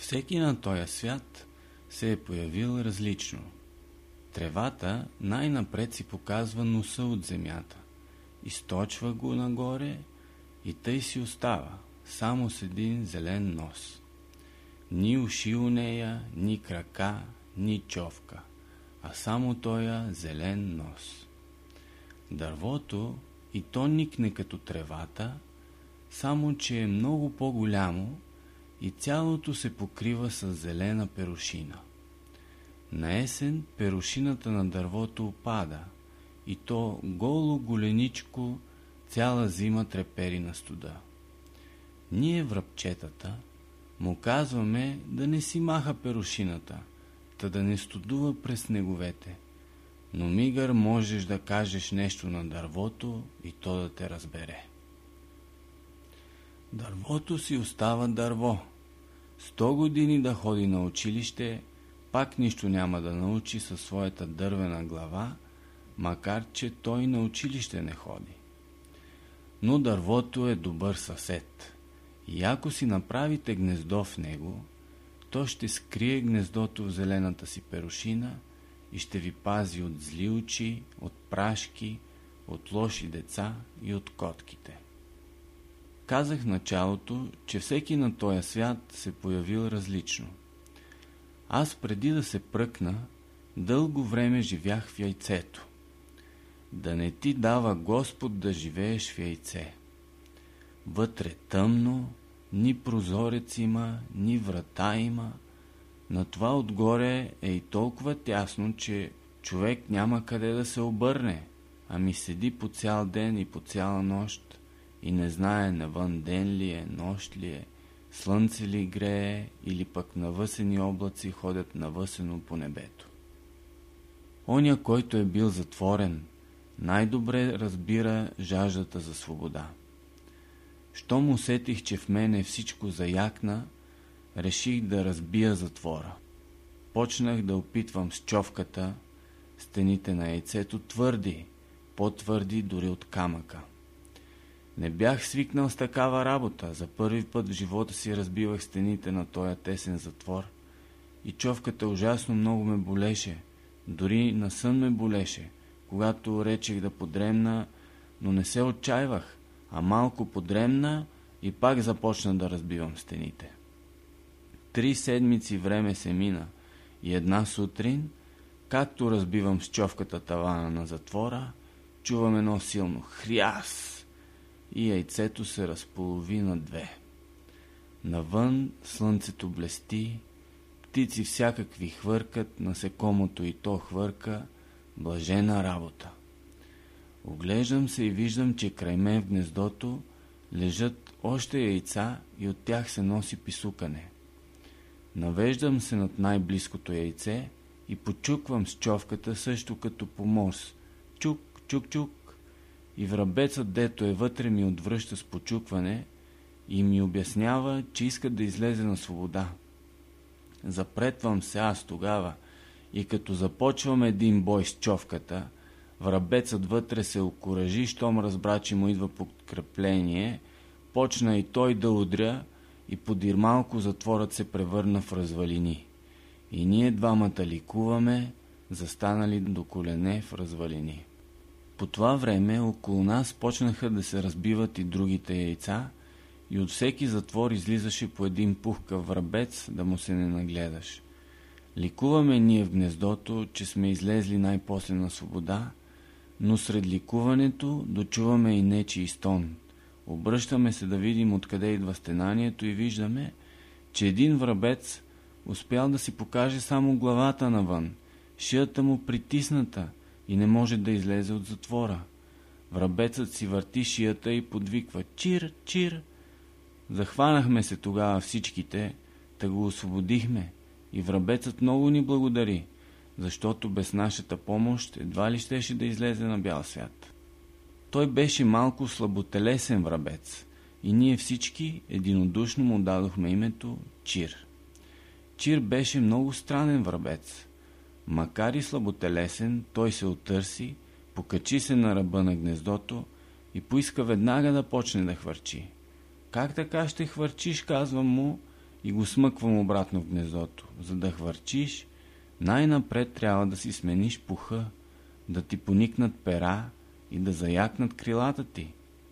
Всеки на този свят се е появил различно. Тревата най-напред си показва носа от земята, източва го нагоре и тъй си остава, само с един зелен нос. Ни уши у нея, ни крака, ни човка, а само тоя зелен нос. Дървото и то никне като тревата, само че е много по-голямо и цялото се покрива с зелена перушина. На есен перушината на дървото опада и то голо голеничко цяла зима трепери на студа. Ние, връбчетата, му казваме да не си маха перушината, та да не студува през снеговете. Но мигър можеш да кажеш нещо на дървото и то да те разбере. Дървото си остава дърво. 100 години да ходи на училище, пак нищо няма да научи със своята дървена глава, макар че той на училище не ходи. Но дървото е добър съсед. И ако си направите гнездо в него, то ще скрие гнездото в зелената си перушина и ще ви пази от зли очи, от прашки, от лоши деца и от котките. Казах в началото, че всеки на този свят се появил различно. Аз преди да се пръкна, дълго време живях в яйцето. Да не ти дава Господ да живееш в яйце. Вътре тъмно, ни прозорец има, ни врата има. На това отгоре е и толкова тясно, че човек няма къде да се обърне, ами седи по цял ден и по цяла нощ и не знае навън ден ли е, нощ ли е, слънце ли грее или пък навъсени облаци ходят навъсено по небето. Оня, който е бил затворен, най-добре разбира жаждата за свобода. Щом усетих, че в мене всичко заякна, реших да разбия затвора. Почнах да опитвам с човката стените на яйцето твърди, по-твърди дори от камъка. Не бях свикнал с такава работа. За първи път в живота си разбивах стените на този тесен затвор и човката ужасно много ме болеше. Дори на сън ме болеше, когато речех да подремна, но не се отчаивах, а малко подремна и пак започна да разбивам стените. 3 седмици време се мина и една сутрин, както разбивам с човката тавана на затвора, чувам едно силно хряс и яйцето се разполови на 2. Навън слънцето блести, птици всякакви хвъркат, насекомото и то хвърка, блажена работа. Оглеждам се и виждам, че край мен в гнездото лежат още яйца и от тях се носи писукане. Навеждам се над най-близкото яйце и почуквам с човката също като по морс. Чук, чук, чук. И врабецът, дето е вътре, ми отвръща с почукване и ми обяснява, че иска да излезе на свобода. Запретвам се аз тогава и като започвам един бой с човката, врабецът вътре се окуражи, щом разбра, че му идва подкрепление, почна и той да удря и подир малко затворът се превърна в развалини. И ние двамата ликуваме, застанали до колене в развалини. По това време около нас почнаха да се разбиват и другите яйца и от всеки затвор излизаше по един пухкав врабец, да му се не нагледаш. Ликуваме ние в гнездото, че сме излезли най-после на свобода, но сред ликуването дочуваме и нечий стон. Обръщаме се да видим откъде идва стенанието и виждаме, че един врабец успял да си покаже само главата навън, шията му притисната и не може да излезе от затвора. Врабецът си върти шията и подвиква чир, чир. Захванахме се тогава всичките, та го освободихме и врабецът много ни благодари, защото без нашата помощ едва ли щеше да излезе на бял свят. Той беше малко слаботелесен врабец и ние всички единодушно му дадохме името Чир. Чир беше много странен врабец. Макар и слаботелесен, той се отърси, покачи се на ръба на гнездото и поиска веднага да почне да хвърчи. Как така ще хвърчиш, казвам му, и го смъквам обратно в гнездото. За да хвърчиш, най-напред трябва да си смениш пуха, да ти поникнат пера и да заякнат крилата ти.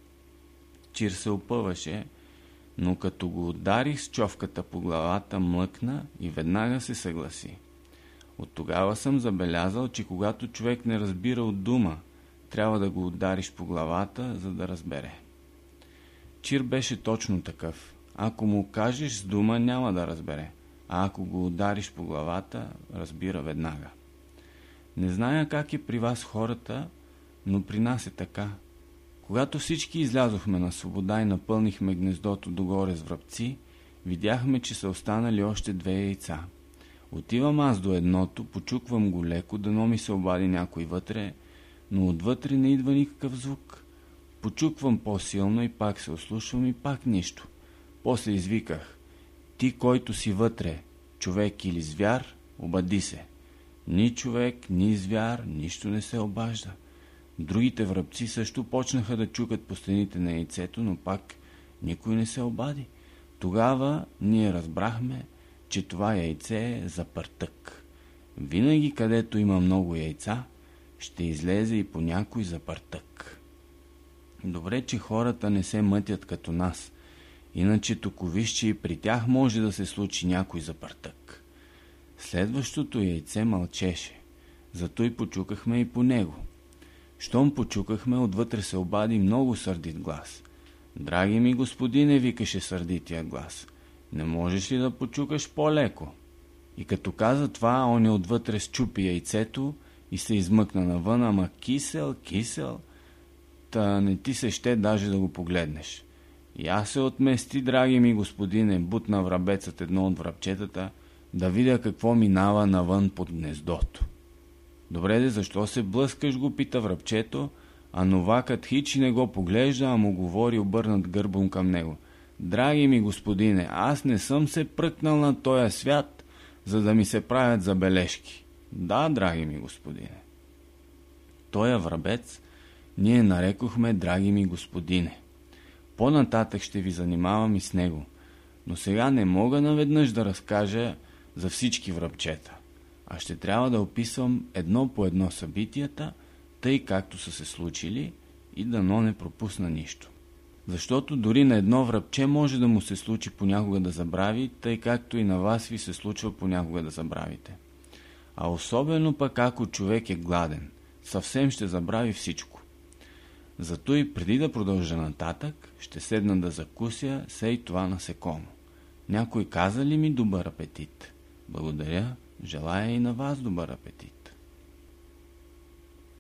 Чир се опъваше, но като го ударих с човката по главата, млъкна и веднага се съгласи. От тогава съм забелязал, че когато човек не разбира от дума, трябва да го удариш по главата, за да разбере. Чир беше точно такъв. Ако му кажеш с дума, няма да разбере, а ако го удариш по главата, разбира веднага. Не зная как е при вас хората, но при нас е така. Когато всички излязохме на свобода и напълнихме гнездото догоре с врабци, видяхме, че са останали още 2 яйца. Отивам аз до едното, почуквам го леко, дано ми се обади някой вътре, но отвътре не идва никакъв звук. Почуквам по-силно и пак се ослушвам и пак нищо. После извиках: ти, който си вътре, човек или звяр, обади се. Ни човек, ни звяр, нищо не се обажда. Другите врабци също почнаха да чукат по стените на яйцето, но пак никой не се обади. Тогава ние разбрахме, че това яйце е за партък. Винаги, където има много яйца, ще излезе и по някой за партък. Добре, че хората не се мътят като нас, иначе току виж, че и при тях може да се случи някой за партък. Следващото яйце мълчеше, зато и почукахме и по него. Щом почукахме, отвътре се обади много сърдит глас. Драги ми господине, викаше сърдития глас, не можеш ли да почукаш по-леко? И като каза това, он отвътре счупи яйцето и се измъкна навън, ама кисел, та не ти се ще даже да го погледнеш. И аз се отмести, драги ми господине, бутна врабецът едно от врабчетата, да видя какво минава навън под гнездото. Добре де, защо се блъскаш, го пита врабчето, а новакът хич не го поглежда, а му говори обърнат гърбом към него. Драги ми господине, аз не съм се пръкнал на този свят, за да ми се правят забележки. Да, драги ми господине. Тоя врабец ние нарекохме драги ми господине. По-нататък ще ви занимавам и с него, но сега не мога наведнъж да разкажа за всички врабчета, а ще трябва да описвам едно по едно събитията, тъй както са се случили, и дано не пропусна нищо. Защото дори на едно врабче може да му се случи понякога да забрави, тъй както и на вас ви се случва понякога да забравите. А особено пък ако човек е гладен, съвсем ще забрави всичко. Зато и преди да продължа нататък, ще седна да закуся сей това насекомо. Някой каза ли ми добър апетит? Благодаря, желая и на вас добър апетит.